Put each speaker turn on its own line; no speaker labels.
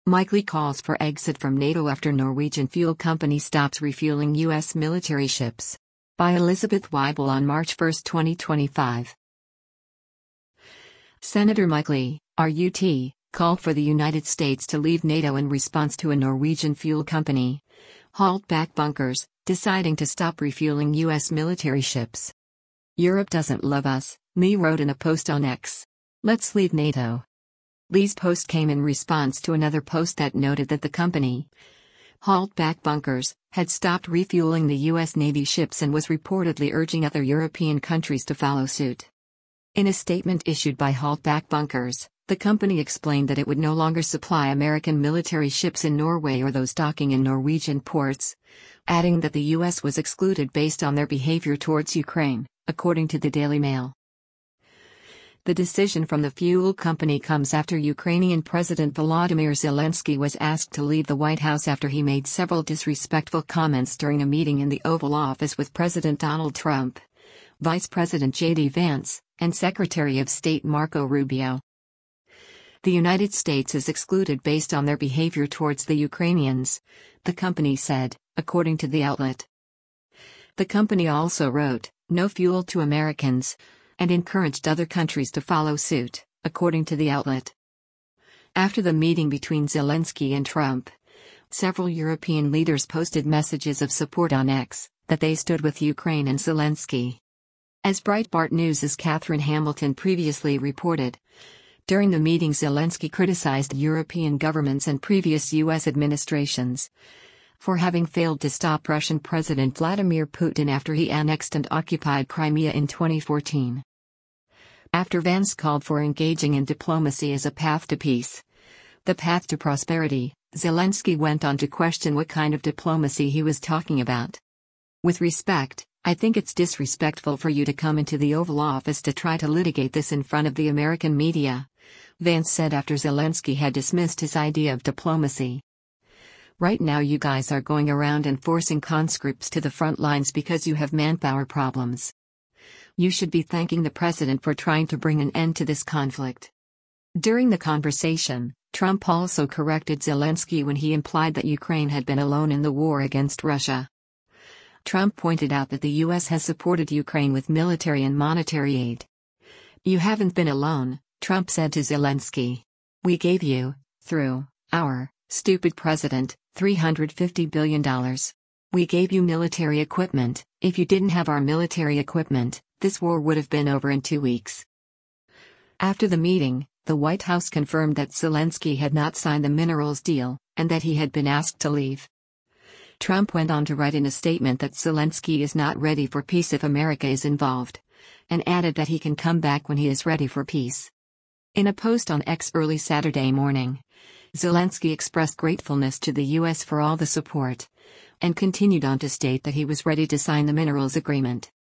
Mikely calls for exit from NATO after Norwegian fuel company stops refueling U.S. military ships. By Elizabeth Weibel on March 1, 2025. Senator Mikely, RUT, called for the United States to leave NATO in response to a Norwegian fuel company hauled back bunkers, deciding to stop refueling U.S. military ships. Europe doesn't love us, Lee wrote in a post on X. Let's leave NATO. Lee's post came in response to another post that noted that the company hauled back bunkers, had stopped refueling the U.S. Navy ships and was reportedly urging other European countries to follow suit. In a statement issued by Hauled Back Bunkers, the company explained that it would no longer supply American military ships in Norway or those docking in Norwegian ports, adding that the U.S. was excluded based on their behavior towards Ukraine, according to the Daily Mail. The decision from the fuel company comes after Ukrainian President Volodymyr Zelensky was asked to leave the White House after he made several disrespectful comments during a meeting in the Oval Office with President Donald Trump, Vice President J.D. Vance, and Secretary of State Marco Rubio. The United States is excluded based on their behavior towards the Ukrainians, the company said, according to the outlet. The company also wrote, "No fuel to Americans," and encouraged other countries to follow suit, according to the outlet. After the meeting between Zelensky and Trump, several European leaders posted messages of support on X, that they stood with Ukraine and Zelensky. As Breitbart News' Catherine Hamilton previously reported, during the meeting Zelensky criticized European governments and previous U.S. administrations for having failed to stop Russian President Vladimir Putin after he annexed and occupied Crimea in 2014. After Vance called for engaging in diplomacy as a path to peace, the path to prosperity, Zelensky went on to question what kind of diplomacy he was talking about. "With respect, I think it's disrespectful for you to come into the Oval Office to try to litigate this in front of the American media," Vance said after Zelensky had dismissed his idea of diplomacy. "Right now you guys are going around and forcing conscripts to the front lines because you have manpower problems. You should be thanking the president for trying to bring an end to this conflict." During the conversation, Trump also corrected Zelensky when he implied that Ukraine had been alone in the war against Russia. Trump pointed out that the U.S. has supported Ukraine with military and monetary aid. "You haven't been alone," Trump said to Zelensky. "We gave you, through our stupid president, $350 billion. We gave you military equipment. If you didn't have our military equipment, this war would have been over in 2 weeks." After the meeting, the White House confirmed that Zelensky had not signed the minerals deal, and that he had been asked to leave. Trump went on to write in a statement that Zelensky is not ready for peace if America is involved, and added that he can come back when he is ready for peace. In a post on X early Saturday morning, Zelensky expressed gratefulness to the U.S. for all the support, and continued on to state that he was ready to sign the minerals agreement.